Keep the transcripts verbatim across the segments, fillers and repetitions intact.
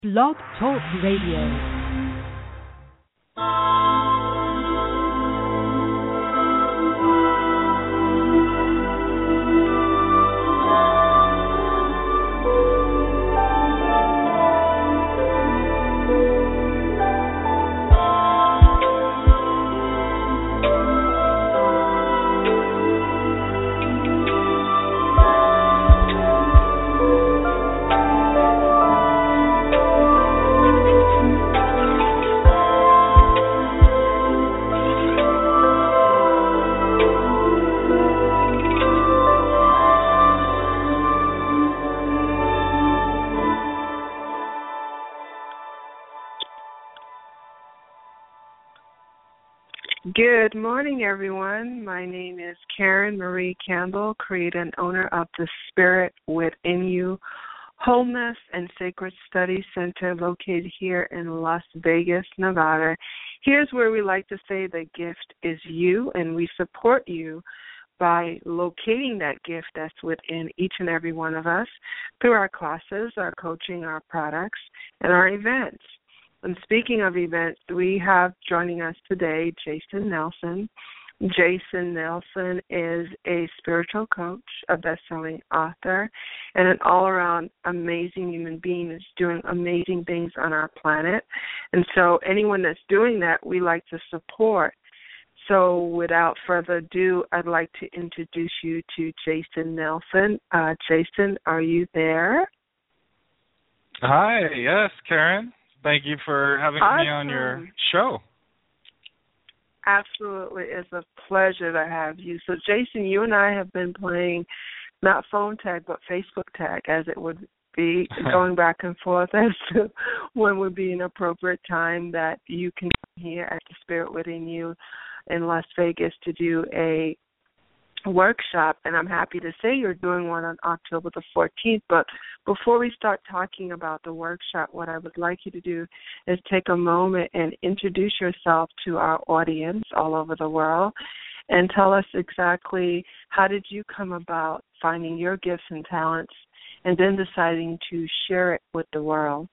Blog Talk Radio. Good morning, everyone. My name is Karen Marie Campbell, creator and owner of the Spirit Within You Wholeness and Sacred Study Center located here in Las Vegas, Nevada. Here's where we like to say the gift is you, and we support you by locating that gift that's within each and every one of us through our classes, our coaching, our products, and our events. And speaking of events, we have joining us today Jason Nelson. Jason Nelson is a spiritual coach, a best-selling author, and an all-around amazing human being that's doing amazing things on our planet. And so anyone that's doing that, we like to support. So without further ado, I'd like to introduce you to Jason Nelson. Uh, Jason, are you there? Hi, yes, Karen. Thank you for having awesome. me on your show. Absolutely. It's a pleasure to have you. So, Jason, you and I have been playing not phone tag, but Facebook tag, as it would be, going back and forth as to when would be an appropriate time that you can come here at the Spirit Within You in Las Vegas to do a workshop, and I'm happy to say you're doing one on October the fourteenth. But before we start talking about the workshop, what I would like you to do is take a moment and introduce yourself to our audience all over the world and tell us exactly how did you come about finding your gifts and talents and then deciding to share it with the world.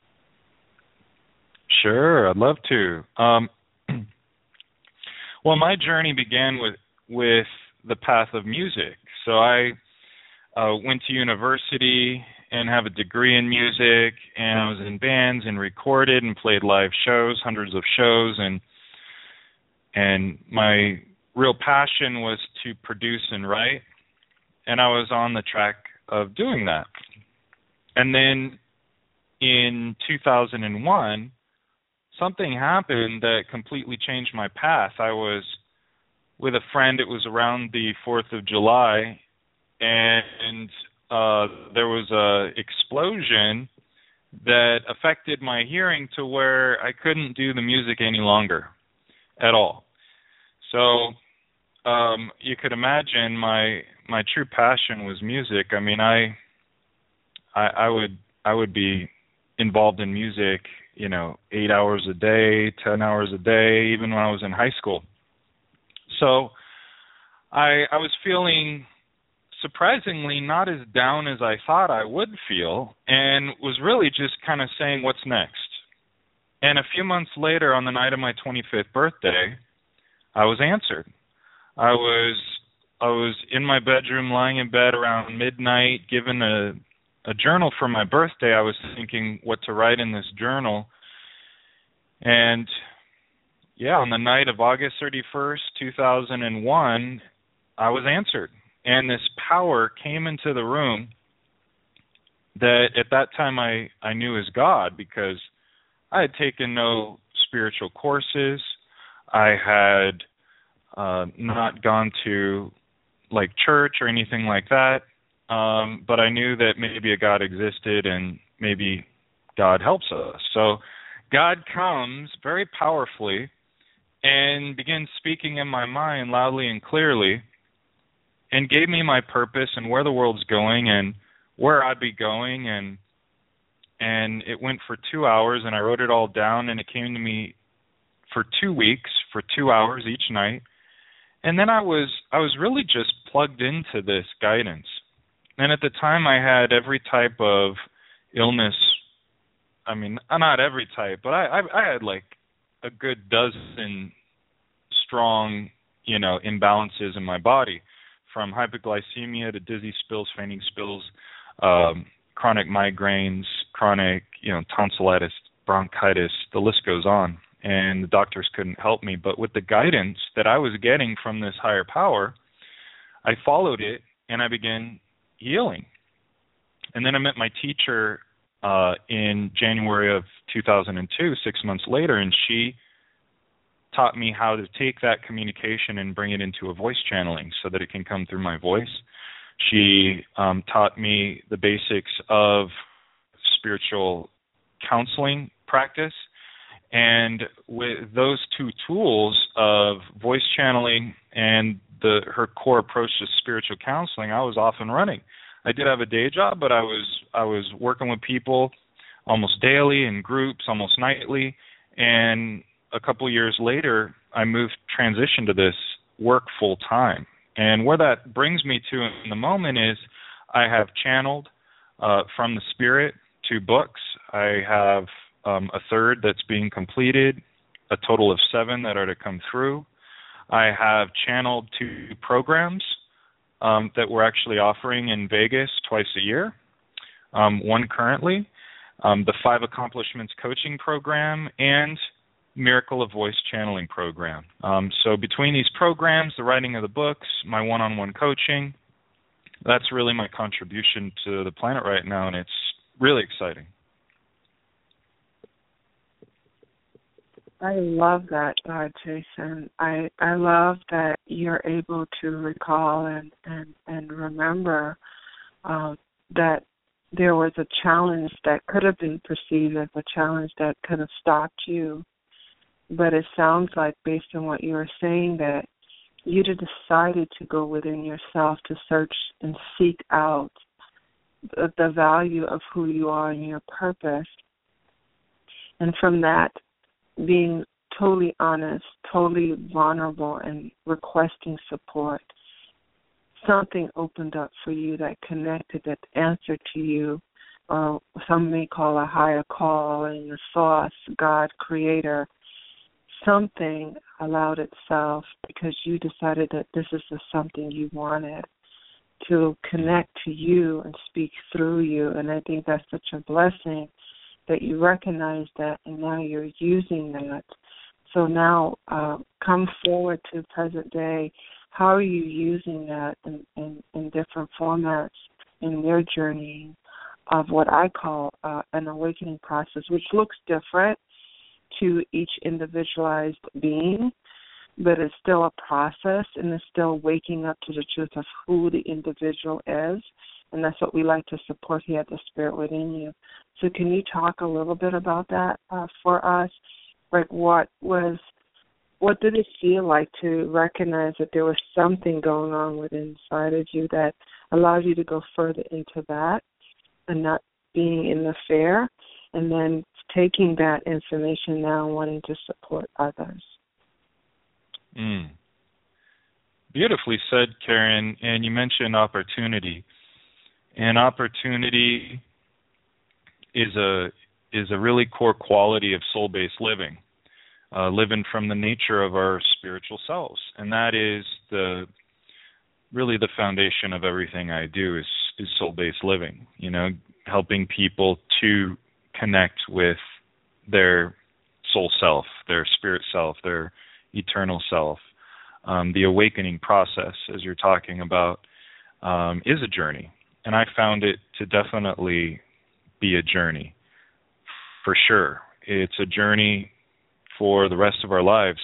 Sure, I'd love to. Um, well, my journey began with with the path of music. So I uh, went to university and have a degree in music, and I was in bands and recorded and played live shows, hundreds of shows, and and my real passion was to produce and write, and I was on the track of doing that. And then in two thousand one, something happened that completely changed my path. I was with a friend. It was around the fourth of July, and uh, there was a explosion that affected my hearing to where I couldn't do the music any longer at all. So um, you could imagine my my true passion was music. I mean, I, I I would I would be involved in music, you know, eight hours a day, ten hours a day, even when I was in high school. So I, I was feeling surprisingly not as down as I thought I would feel, and was really just kind of saying, what's next? And a few months later, on the night of my twenty-fifth birthday, I was answered. I was I was in my bedroom, lying in bed around midnight, given a, a journal for my birthday. I was thinking what to write in this journal. And yeah, on the night of August thirty-first, two thousand one, I was answered. And this power came into the room that at that time I, I knew as God, because I had taken no spiritual courses. I had uh, not gone to like church or anything like that. Um, but I knew that maybe a God existed and maybe God helps us. So God comes very powerfully and began speaking in my mind loudly and clearly, and gave me my purpose and where the world's going and where I'd be going. And and it went for two hours, and I wrote it all down, and it came to me for two weeks, for two hours each night. And then I was I was really just plugged into this guidance. And at the time, I had every type of illness I mean, not every type, but I, I, I had like a good dozen strong, you know, imbalances in my body, from hypoglycemia to dizzy spills, fainting spills, um, chronic migraines, chronic, you know, tonsillitis, bronchitis, the list goes on. And the doctors couldn't help me. But with the guidance that I was getting from this higher power, I followed it and I began healing. And then I met my teacher uh, in January of two thousand two, six months later, and she taught me how to take that communication and bring it into a voice channeling so that it can come through my voice. She um, taught me the basics of spiritual counseling practice. And with those two tools of voice channeling and the her core approach to spiritual counseling, I was off and running. I did have a day job, but I was I was working with people almost daily in groups, almost nightly. And a couple of years later, I moved, transitioned to this work full time. And where that brings me to in the moment is I have channeled uh, from the spirit two books. I have um, a third that's being completed, a total of seven that are to come through. I have channeled two programs um, that we're actually offering in Vegas twice a year, um, one currently, um, the Five Accomplishments Coaching Program, and Miracle of Voice Channeling Program. Um, so between these programs, the writing of the books, my one-on-one coaching, that's really my contribution to the planet right now, and it's really exciting. I love that, uh, Jason. I I love that you're able to recall and, and, and remember uh, that there was a challenge that could have been perceived as a challenge that could have stopped you. But it sounds like, based on what you were saying, that you decided to go within yourself to search and seek out the, the value of who you are and your purpose. And from that, being totally honest, totally vulnerable, and requesting support, something opened up for you that connected, that answered to you, or some may call a higher call, and your source, God, Creator. Something allowed itself because you decided that this is the something you wanted to connect to you and speak through you. And I think that's such a blessing that you recognize that, and now you're using that. So now uh, come forward to present day. How are you using that in, in, in different formats in their journey of what I call uh, an awakening process, which looks different to each individualized being, but it's still a process, and it's still waking up to the truth of who the individual is, and that's what we like to support here at the Spirit Within You. So can you talk a little bit about that uh, for us? Like, what was, what did it feel like to recognize that there was something going on within inside of you that allowed you to go further into that and not being in the fear, and then taking that information now and wanting to support others? Mm. Beautifully said, Karen. And you mentioned opportunity. And opportunity is a is a really core quality of soul-based living, uh, living from the nature of our spiritual selves. And that is the really the foundation of everything I do is, is soul-based living, you know, helping people to connect with their soul self, their spirit self, their eternal self. Um, the awakening process, as you're talking about, um, is a journey. And I found it to definitely be a journey, for sure. It's a journey for the rest of our lives.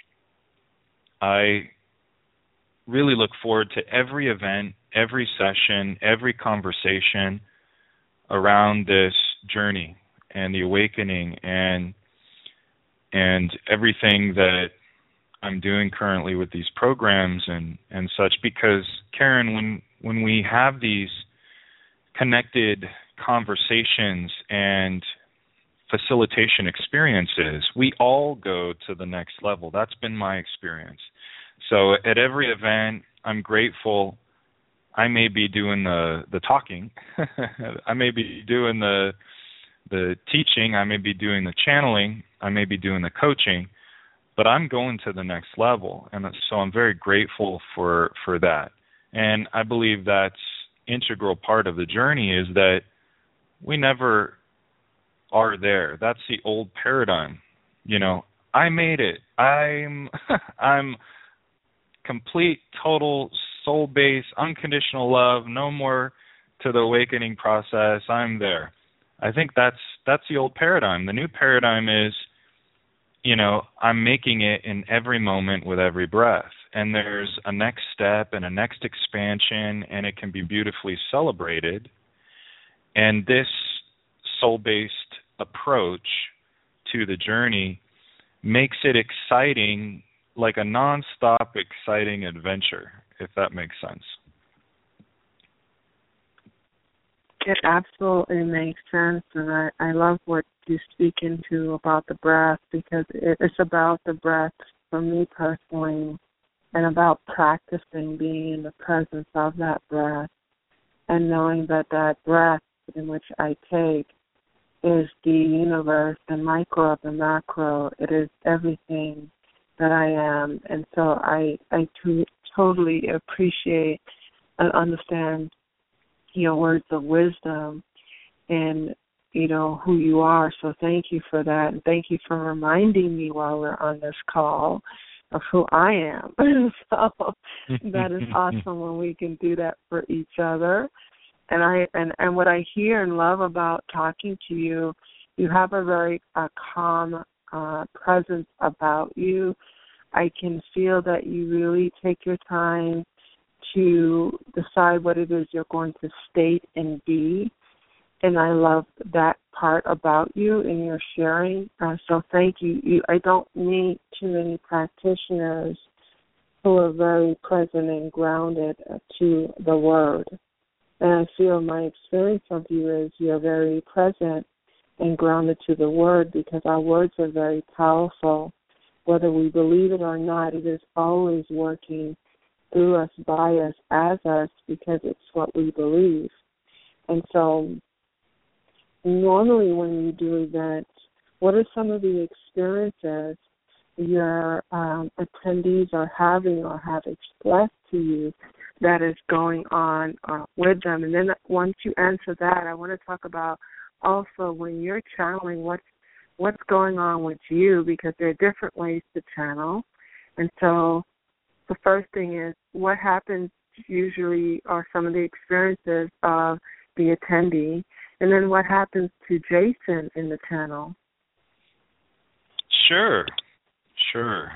I really look forward to every event, every session, every conversation around this journey and the awakening and and everything that I'm doing currently with these programs and, and such, because, Karen, when when we have these connected conversations and facilitation experiences, we all go to the next level. That's been my experience. So at every event, I'm grateful. I may be doing the, the talking. I may be doing the the teaching, I may be doing the channeling, I may be doing the coaching, but I'm going to the next level. And so I'm very grateful for, for that. And I believe that's integral part of the journey, is that we never are there. That's the old paradigm. You know, I made it. I'm I'm complete, total, soul-based, unconditional love, no more to the awakening process. I'm there. I think that's that's the old paradigm. The new paradigm is, you know, I'm making it in every moment with every breath. And there's a next step and a next expansion, and it can be beautifully celebrated. And this soul-based approach to the journey makes it exciting, like a non-stop exciting adventure, if that makes sense. It absolutely makes sense, and I, I love what you speak into about the breath, because it, it's about the breath for me personally, and about practicing being in the presence of that breath, and knowing that that breath in which I take is the universe, the micro of the macro. It is everything that I am. And so I, I t- totally appreciate and understand your words of wisdom and, you know, who you are. So thank you for that. And thank you for reminding me while we're on this call of who I am. So that is awesome when we can do that for each other. And I and, and what I hear and love about talking to you, you have a very uh, calm uh, presence about you. I can feel that you really take your time to decide what it is you're going to state and be. And I love that part about you and your sharing. Uh, so thank you. you. I don't meet too many practitioners who are very present and grounded uh, to the word. And I feel my experience of you is you're very present and grounded to the word, because our words are very powerful. Whether we believe it or not, it is always working through us, by us, as us, because it's what we believe. And so normally when you do events, what are some of the experiences your um, attendees are having or have expressed to you that is going on uh, with them? And then once you answer that, I want to talk about also when you're channeling, what's, what's going on with you, because there are different ways to channel. And so the first thing is, what happens usually are some of the experiences of the attendee, and then what happens to Jason in the channel? Sure, sure.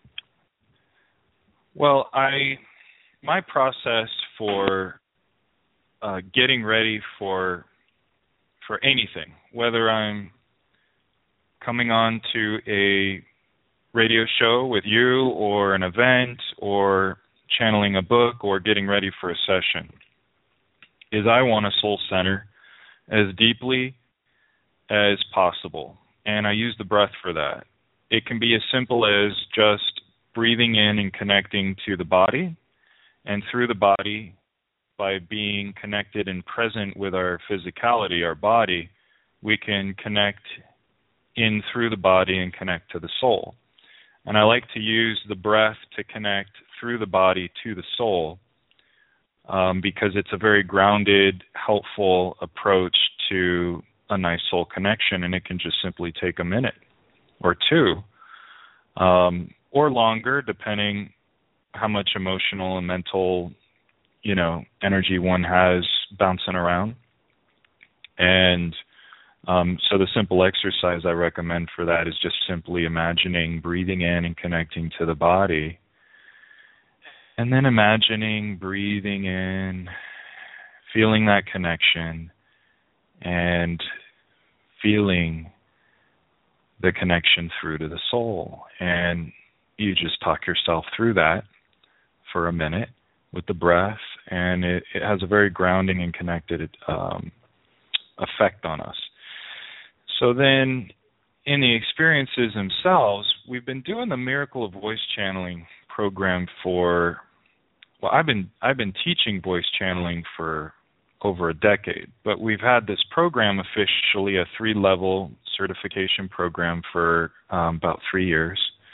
Well, I... my process for uh, getting ready for for anything, whether I'm coming on to a radio show with you or an event or channeling a book or getting ready for a session, is I want to soul center as deeply as possible. And I use the breath for that. It can be as simple as just breathing in and connecting to the body. And through the body, by being connected and present with our physicality, our body, we can connect in through the body and connect to the soul. And I like to use the breath to connect through the body to the soul, um, because it's a very grounded, helpful approach to a nice soul connection, and it can just simply take a minute or two, um, or longer, depending how much emotional and mental, you know, energy one has bouncing around. And um, so the simple exercise I recommend for that is just simply imagining breathing in and connecting to the body, and then imagining breathing in, feeling that connection, and feeling the connection through to the soul. And you just talk yourself through that for a minute with the breath, and it, it has a very grounding and connected um, effect on us. So then in the experiences themselves, we've been doing the Miracle of Voice Channeling program for, well, I've been I've been teaching voice channeling for over a decade. But we've had this program officially, a three-level certification program, for um, about three years.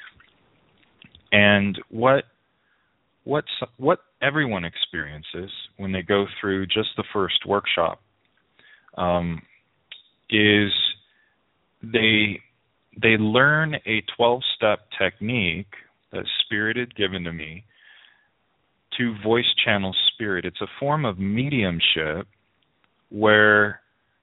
And what what's, what everyone experiences when they go through just the first workshop um, is they they learn a twelve-step technique that Spirit had given to me to voice channel spirit. It's a form of mediumship where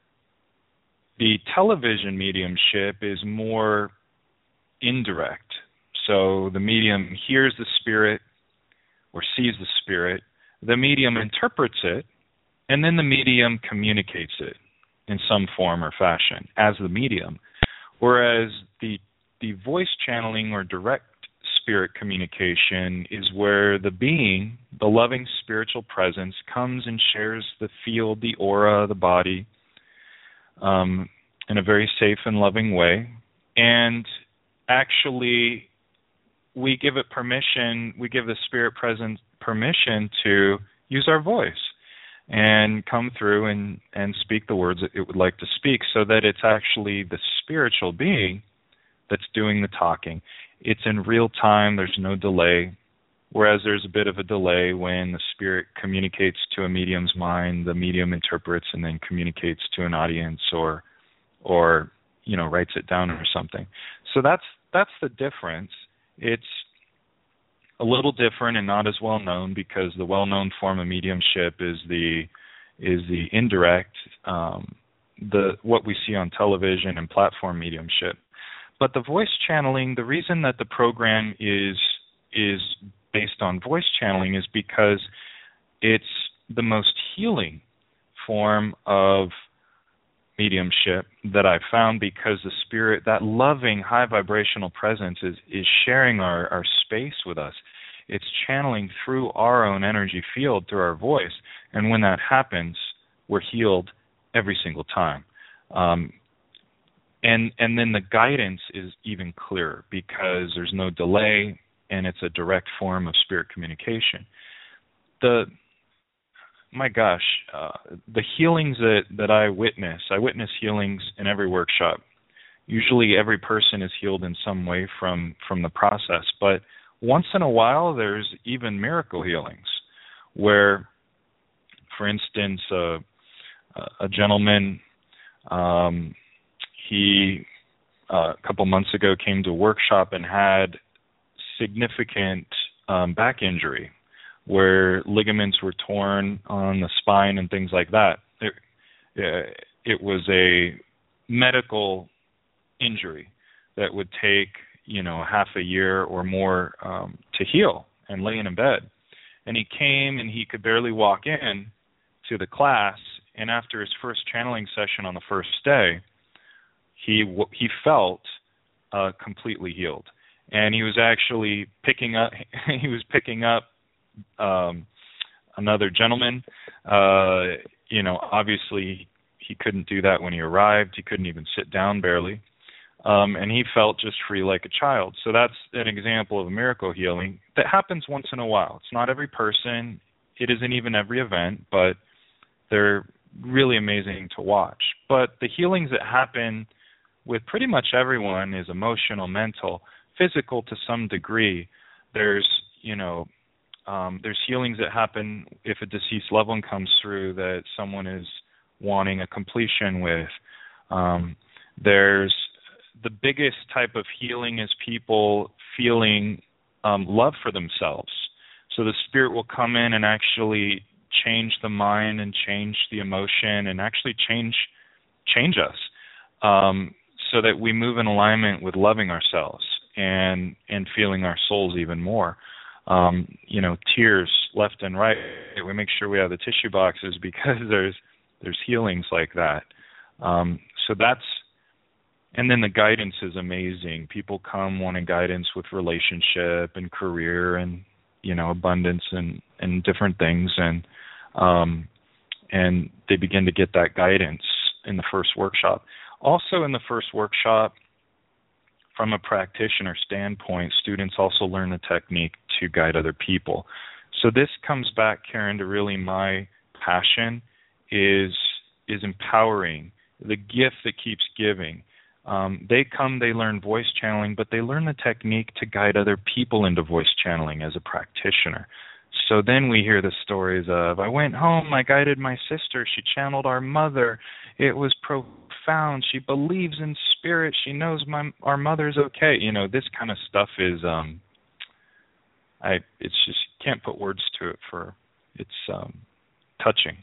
the television mediumship is more indirect. So the medium hears the spirit or sees the spirit, the medium interprets it, and then the medium communicates it in some form or fashion as the medium. Whereas the the voice channeling or direct spirit communication is where the being, the loving spiritual presence, comes and shares the field, the aura, the body, um, in a very safe and loving way. And actually, we give it permission, we give the spirit presence permission to use our voice and come through and, and speak the words that it would like to speak, so that it's actually the spiritual being that's doing the talking. It's in real time, there's no delay, whereas there's a bit of a delay when the spirit communicates to a medium's mind, the medium interprets and then communicates to an audience, or or you know, writes it down or something. So that's that's the difference. It's a little different and not as well known, because the well-known form of mediumship is the is the indirect, um, the what we see on television and platform mediumship. But the voice channeling, the reason that the program is is based on voice channeling is because it's the most healing form of mediumship that I've found, because the spirit, that loving high vibrational presence, is is sharing our, our space with us. It's channeling through our own energy field, through our voice. And when that happens, we're healed every single time. Um, and and then the guidance is even clearer, because there's no delay and it's a direct form of spirit communication. The My gosh, uh, the healings that, that I witness, I witness healings in every workshop. Usually every person is healed in some way from, from the process, but once in a while there's even miracle healings where, for instance, uh, a gentleman, um, he uh, a couple months ago came to a workshop and had significant um, back injury, where ligaments were torn on the spine and things like that. It, it was a medical injury that would take, you know, half a year or more um, to heal, and laying in bed. And he came and he could barely walk in to the class, and after his first channeling session on the first day, he he felt uh, completely healed. And he was actually picking up, he was picking up Um, another gentleman. Uh, you know, obviously he couldn't do that when he arrived. He couldn't even sit down barely. Um, and he felt just free like a child. So that's an example of a miracle healing that happens once in a while. It's not every person. It isn't even every event, but they're really amazing to watch. But the healings that happen with pretty much everyone is emotional, mental, physical to some degree. There's, you know, Um, there's healings that happen if a deceased loved one comes through that someone is wanting a completion with. Um, there's the biggest type of healing is people feeling um, love for themselves. So the spirit will come in and actually change the mind and change the emotion and actually change change us, um, so that we move in alignment with loving ourselves and and feeling our souls even more. Um, you know, tears left and right. We make sure we have the tissue boxes, because there's there's healings like that. Um, so that's, and then the guidance is amazing. People come wanting guidance with relationship and career and, you know, abundance and, and different things, and um, and they begin to get that guidance in the first workshop. Also in the first workshop, from a practitioner standpoint, students also learn the technique to guide other people. So this comes back, Karen, to really my passion is is empowering, the gift that keeps giving. Um, they come, they learn voice channeling, but they learn the technique to guide other people into voice channeling as a practitioner. So then we hear the stories of, I went home, I guided my sister, she channeled our mother, it was profound, she believes in spirit, she knows my our mother's okay. You know, this kind of stuff is, um, I it's just, can't put words to it for, it's um, touching.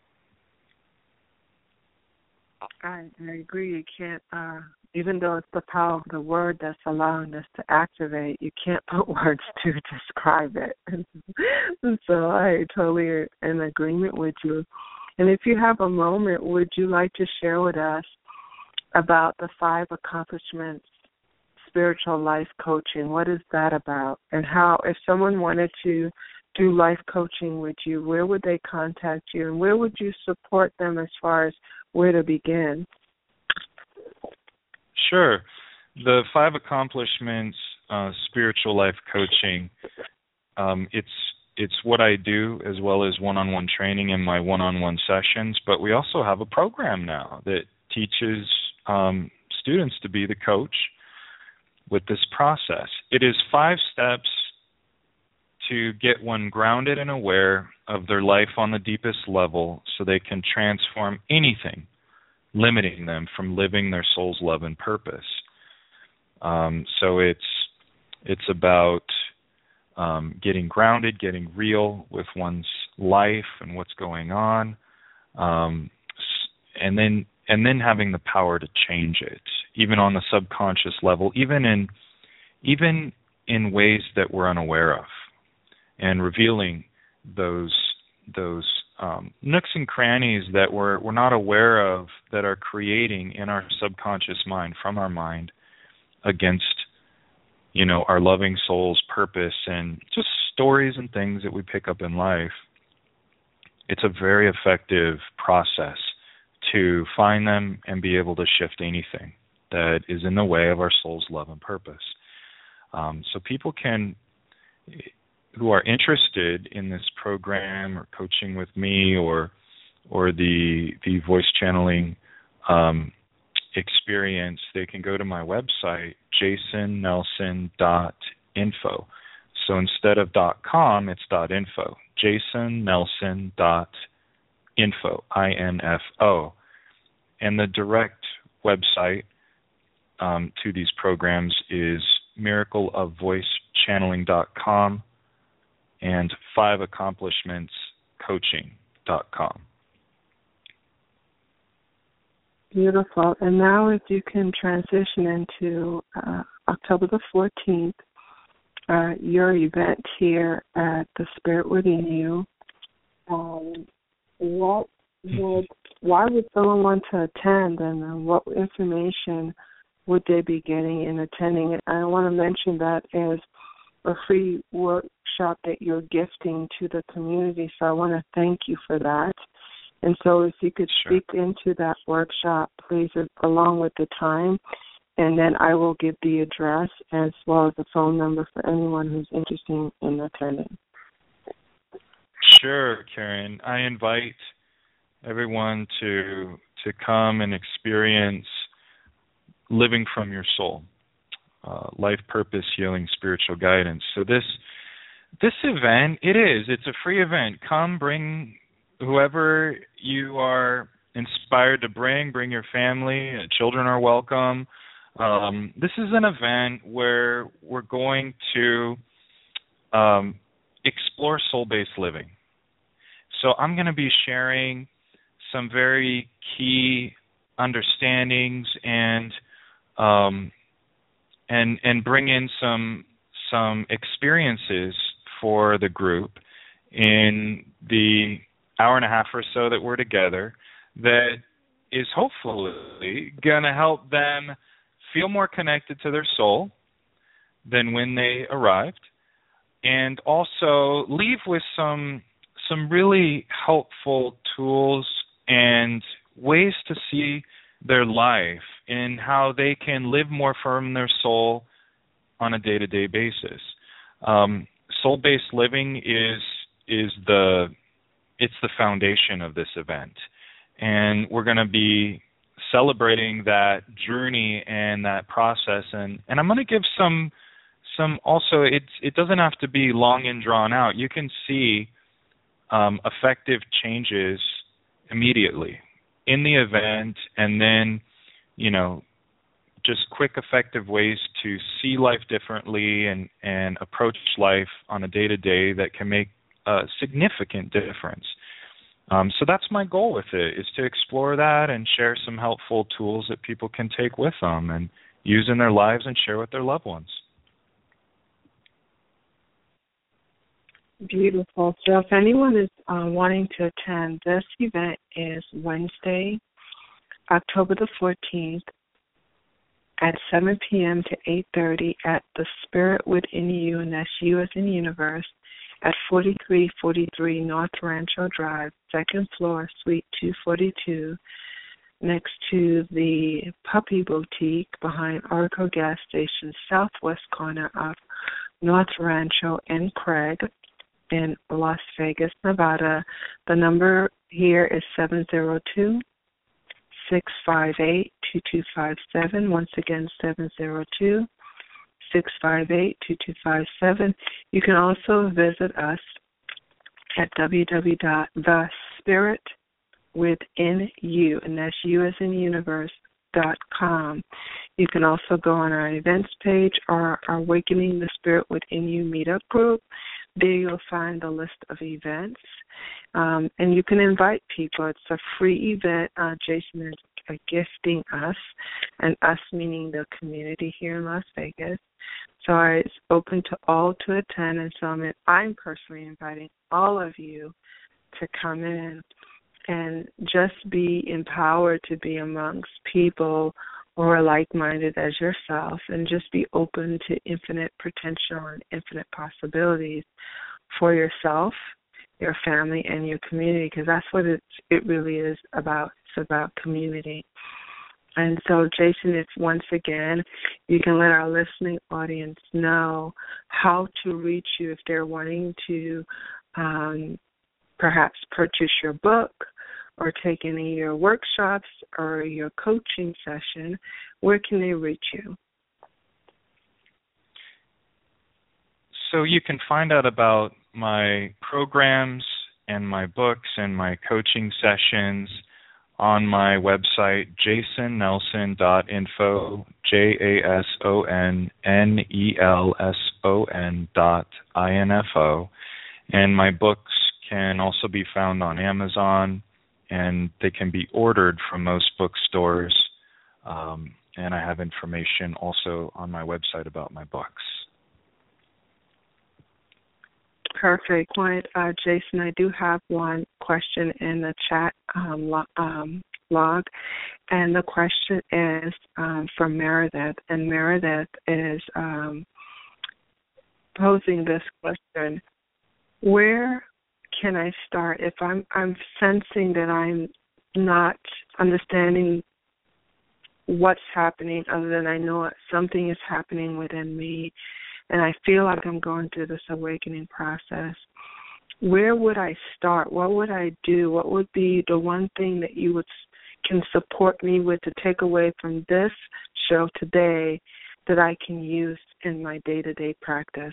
I, I agree. You can't, uh, even though it's the power of the word that's allowing us to activate, you can't put words to describe it. And so I totally am in agreement with you. And if you have a moment, would you like to share with us about the five accomplishments, spiritual life coaching? What is that about? And how, if someone wanted to do life coaching with you, where would they contact you? And where would you support them as far as where to begin? Sure. The five accomplishments, uh, spiritual life coaching, um, it's it's what I do as well as one-on-one training in my one-on-one sessions, but we also have a program now that teaches um, students to be the coach with this process. It is five steps to get one grounded and aware of their life on the deepest level so they can transform anything limiting them from living their soul's love and purpose. Um, so it's it's about um, getting grounded, getting real with one's life and what's going on, um, and then and then having the power to change it, even on the subconscious level, even in even in ways that we're unaware of, and revealing those those um, nooks and crannies that we're we're not aware of that are creating in our subconscious mind, from our mind, against, you know, our loving soul's purpose, and just stories and things that we pick up in life. It's a very effective process to find them and be able to shift anything that is in the way of our soul's love and purpose. Um, so people can, who are interested in this program or coaching with me or or the the voice channeling um, experience, they can go to my website, jason nelson dot info. So instead of .com, it's .info. jason nelson dot info, I N F O. And the direct website um, to these programs is miracle of voice channeling dot com and five accomplishments coaching dot com. Beautiful. And now if you can transition into uh, October the fourteenth, uh, your event here at the Spirit Within You, um, what would, why would someone want to attend, and uh, what information would they be getting in attending it? I want to mention that as a free workshop that you're gifting to the community, so I want to thank you for that. And so if you could Sure. speak into that workshop, please, along with the time, and then I will give the address as well as the phone number for anyone who's interested in attending. Sure, Karen. I invite everyone to to come and experience living from your soul, uh, life purpose, healing, spiritual guidance. So this this event, it is, it's a free event. Come, bring whoever you are inspired to bring, bring your family, children are welcome. Um, this is an event where we're going to um, explore soul-based living. So I'm going to be sharing some very key understandings and um, and and bring in some some experiences for the group in the hour and a half or so that we're together, that is hopefully going to help them feel more connected to their soul than when they arrived, and also leave with some some really helpful tools and ways to see their life and how they can live more from their soul on a day-to-day basis. Um, soul-based living is is the it's the foundation of this event. and we're going to be celebrating that journey and that process. And, and I'm going to give some some also. It's it doesn't have to be long and drawn out. You can see um, effective changes immediately in the event, and then, you know, just quick, effective ways to see life differently and, and approach life on a day-to-day that can make a significant difference. Um, so that's my goal with it, is to explore that and share some helpful tools that people can take with them and use in their lives and share with their loved ones. Beautiful. So if anyone is uh, wanting to attend, this event is Wednesday, October the fourteenth at seven p.m. to eight thirty at the Spirit Within You, and that's you as in universe, at forty-three forty-three North Rancho Drive, second floor, suite two forty-two, next to the Puppy Boutique behind Arco Gas Station, southwest corner of North Rancho and Craig in Las Vegas, Nevada. The number here is seven zero two, six five eight, two two five seven. Once again, seven zero two, six five eight, two two five seven. You can also visit us at w w w dot the spirit within you, and that's you as in universe, dot com. You can also go on our events page or our Awakening the Spirit Within You meetup group. There you'll find the list of events, um, and you can invite people. It's a free event. Uh, Jason is uh, gifting us, and us meaning the community here in Las Vegas. So it's open to all to attend, and so I'm, I'm personally inviting all of you to come in and just be empowered to be amongst people who are like-minded as yourself, and just be open to infinite potential and infinite possibilities for yourself, your family, and your community, because that's what it's, it really is about. It's about community. And so, Jason, if once again you can let our listening audience know how to reach you if they're wanting to um, perhaps purchase your book or take any of your workshops or your coaching session, where can they reach you? So you can find out about my programs and my books and my coaching sessions on my website, jason nelson dot info, J A S O N N E L S O N dot I N F O. And my books can also be found on Amazon, and they can be ordered from most bookstores. Um, and I have information also on my website about my books. Perfect. Well, uh, Jason, I do have one question in the chat um, lo- um, log, and the question is um, from Meredith, and Meredith is um, posing this question: where can I start if I'm I'm sensing that I'm not understanding what's happening, other than I know something is happening within me, and I feel like I'm going through this awakening process? Where would I start? What would I do? What would be the one thing that you would can support me with to take away from this show today that I can use in my day-to-day practice?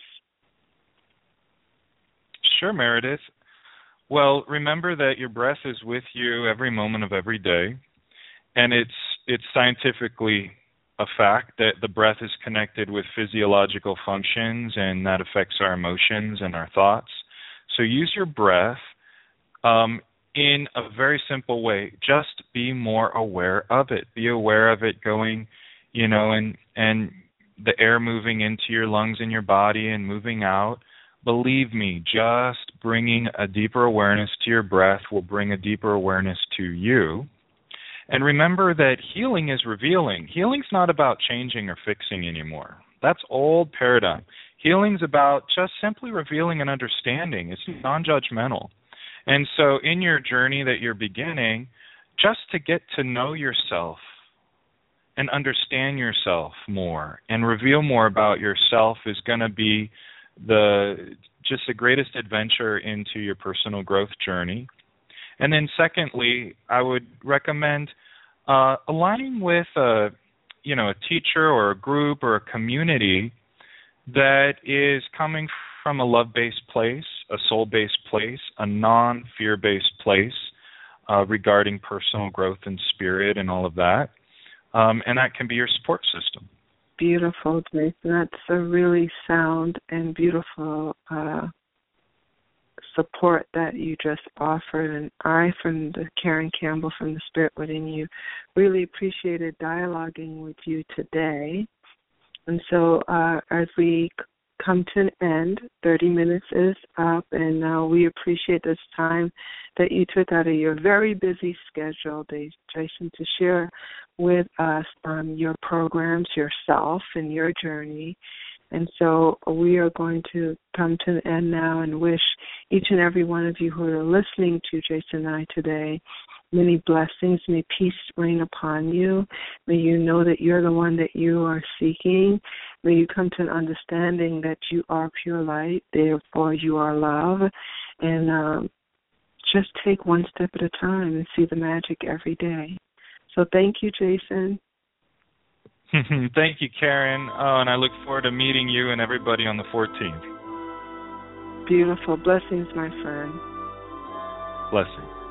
Sure, Meredith. Well, remember that your breath is with you every moment of every day, and it's it's scientifically a fact that the breath is connected with physiological functions, and that affects our emotions and our thoughts. So use your breath um, in a very simple way. Just be more aware of it. Be aware of it going, you know, and and the air moving into your lungs and your body and moving out. Believe me, just bringing a deeper awareness to your breath will bring a deeper awareness to you. And remember that healing is revealing. Healing's not about changing or fixing anymore. That's old paradigm. Healing's about just simply revealing and understanding. It's non-judgmental. And so in your journey that you're beginning, just to get to know yourself and understand yourself more and reveal more about yourself is going to be the just the greatest adventure into your personal growth journey. And then secondly, I would recommend uh, aligning with a, you know, a teacher or a group or a community that is coming from a love-based place, a soul-based place, a non-fear-based place uh, regarding personal growth and spirit and all of that. Um, and that can be your support system. Beautiful, Jason. That's a really sound and beautiful uh, support that you just offered. And I, from the Karen Campbell from the Spirit Within You, really appreciated dialoguing with you today. And so uh, as we come to an end, thirty minutes is up, and uh, we appreciate this time that you took out of your very busy schedule, Jason, to share with us um, your programs, yourself, and your journey. And so we are going to come to an end now and wish each and every one of you who are listening to Jason and I today many blessings. May peace reign upon you. May you know that you're the one that you are seeking. May you come to an understanding that you are pure light, therefore you are love. And um, just take one step at a time and see the magic every day. So thank you, Jason. Thank you, Karen. Oh, and I look forward to meeting you and everybody on the fourteenth. Beautiful. Blessings, my friend. Blessings.